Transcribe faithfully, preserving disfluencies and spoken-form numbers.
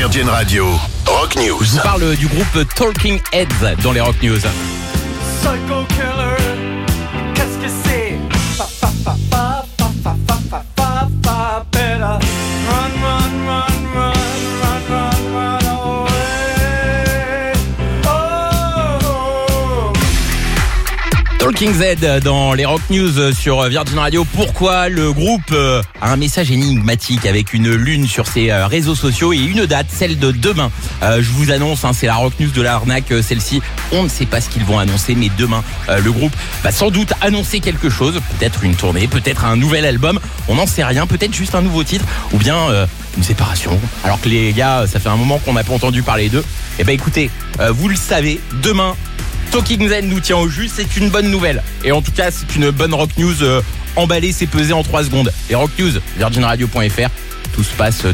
Virgin Radio, Rock News. Je vous parle du groupe Talking Heads dans les Rock News. Psycho Killer, qu'est-ce que c'est? Pa, pa, pa, pa, pa, pa, pa, pa, pa, pa, better run, run, run, run, run, run, run away. Oh, oh. Talking Z dans les Rock News sur Virgin Radio. Pourquoi le groupe a un message énigmatique avec une lune sur ses réseaux sociaux et une date, celle de demain. Euh, je vous annonce, hein, c'est la Rock News de l'arnaque, celle-ci. On ne sait pas ce qu'ils vont annoncer, mais demain, euh, le groupe va sans doute annoncer quelque chose. Peut-être une tournée, peut-être un nouvel album. On n'en sait rien. Peut-être juste un nouveau titre ou bien euh, une séparation. Alors que les gars, ça fait un moment qu'on n'a pas entendu parler d'eux. Eh ben écoutez, euh, vous le savez, demain, Talking Z nous tient au jus, c'est une bonne nouvelle. Et en tout cas, c'est une bonne Rock News euh, emballée, c'est pesé en trois secondes. Les Rock News, virgin radio point f r, tout se passe